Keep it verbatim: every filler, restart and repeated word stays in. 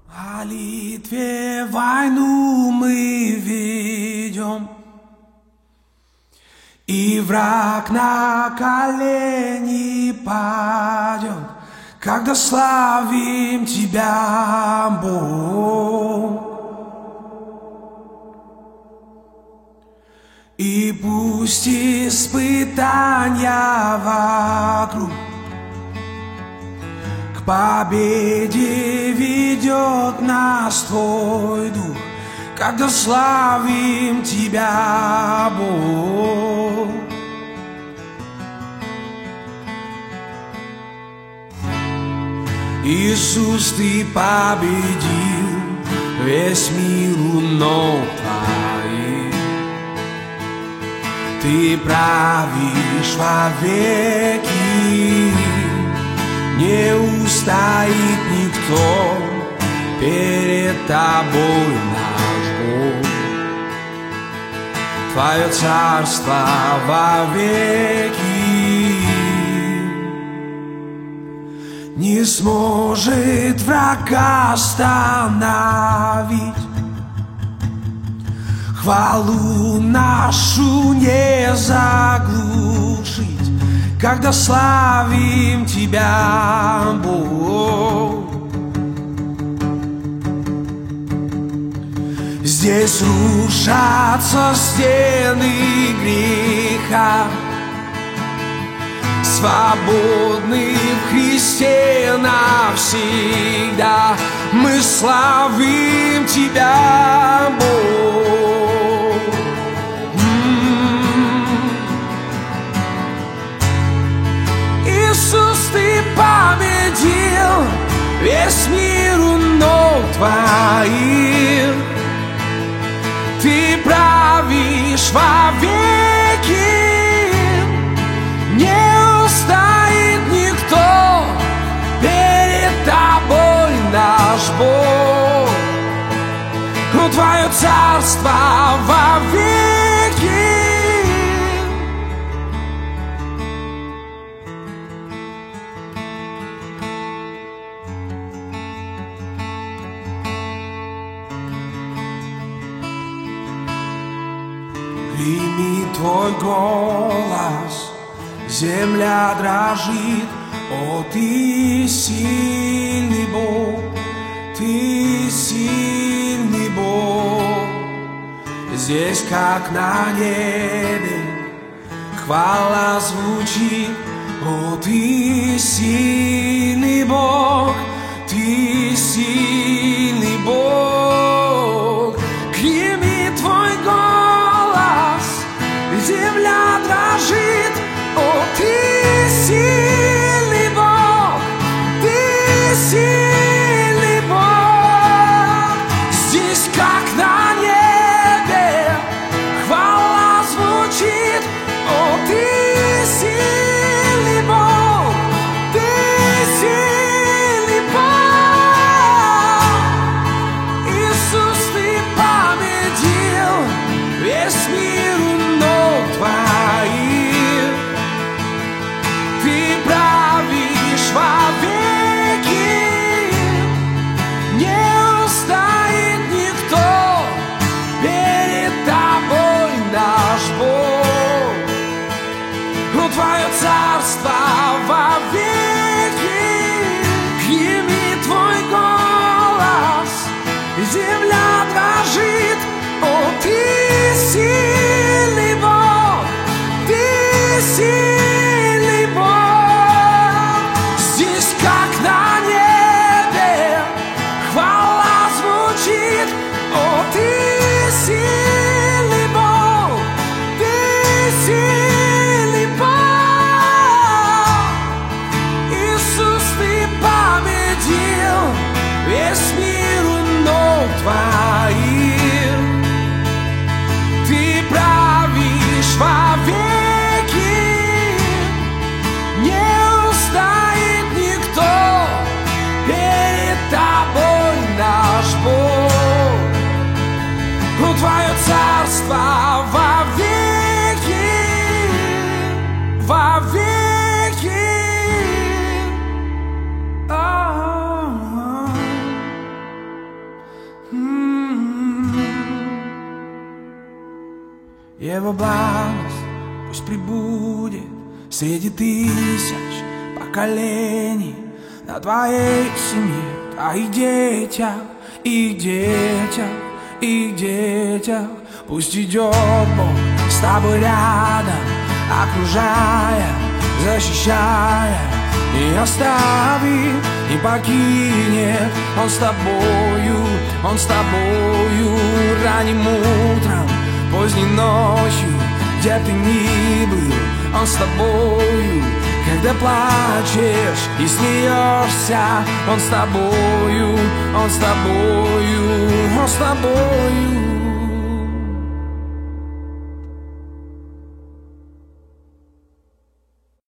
О Литве войну мы ведем, и враг на колени падет, когда славим Тебя, Бог. И пусть испытания вокруг к победе ведет нас Твой Дух, когда славим Тебя, Бог. Иисус, Ты победил весь мир у ног Твоих. Ты правишь вовеки, не устоит никто перед Тобой, наш Бог. Твое царство вовеки, не сможет врага остановить. Хвалу нашу не заглушить, когда славим Тебя, Бог. Здесь рушатся стены греха, свободны в Христе навсегда. Мы славим Тебя, Бог. Иисус, Ты победил весь мир у ног Твоих. Ты правишь вовеки, не устоит никто перед Тобой, наш Бог. Но Твое царство вовеки. Гремит Твой голос, земля дрожит. О, Ты сильный Бог, Ты сильный Бог. Здесь, как на небе, хвала звучит. О, Ты сильный Бог, Ты сильный Бог. Гремит Твой голос, земля дрожит. О, Ты сильный Бог, Ты сильный Бог. Здесь, как на небе, хвала звучит. О, Ты сильный Бог, Ты сильный Бог. Иисус, Ты победил весь мир у ног Твоих. Ты правишь вовеки, не устоит никто перед Тобой, наш Бог. Но Твое царство вовеки. Гремит Твой голос, земля дрожит. О, Ты сильный Бог, Ты сильный Бог. Здесь, как на небе, хвала звучит. О, Ты сильный Бог, Ты сильный Бог. Иисус, Ты победил весь мир у ног Твоих. Ты правишь вовеки, не устоит никто перед Тобой, наш Бог. Но Твое царство вовеки, вовеки. Его благость пусть пребудет среди тысяч поколений на твоей семье, твоих детях и детях, и детях. Пусть идет Бог с тобой рядом, окружая, защищая, не оставит, не покинет. Он с тобою, Он с тобою ранним утром, поздней ночью, где ты ни был. Он с тобою, когда плачешь и смеешься. Он с тобою, Он с тобою, Он с тобою.